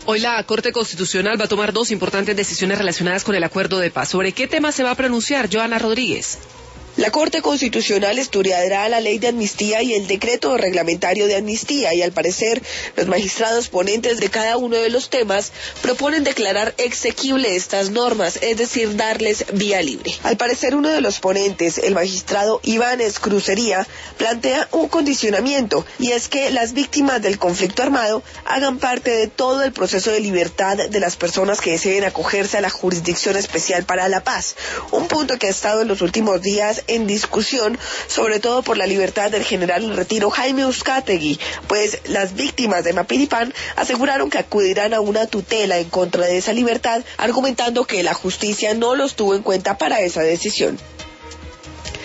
Hoy la Corte Constitucional va a tomar dos importantes decisiones relacionadas con el acuerdo de paz. ¿Sobre qué tema se va a pronunciar, Joana Rodríguez? La Corte Constitucional estudiará la ley de amnistía y el decreto reglamentario de amnistía y al parecer los magistrados ponentes de cada uno de los temas proponen declarar exequible estas normas, es decir, darles vía libre. Al parecer uno de los ponentes, el magistrado Iván Escrucería, plantea un condicionamiento y es que las víctimas del conflicto armado hagan parte de todo el proceso de libertad de las personas que deseen acogerse a la Jurisdicción Especial para la Paz, un punto que ha estado en los últimos días en discusión, sobre todo por la libertad del general en retiro Jaime Uzcategui, pues las víctimas de Mapiripán aseguraron que acudirán a una tutela en contra de esa libertad, argumentando que la justicia no los tuvo en cuenta para esa decisión.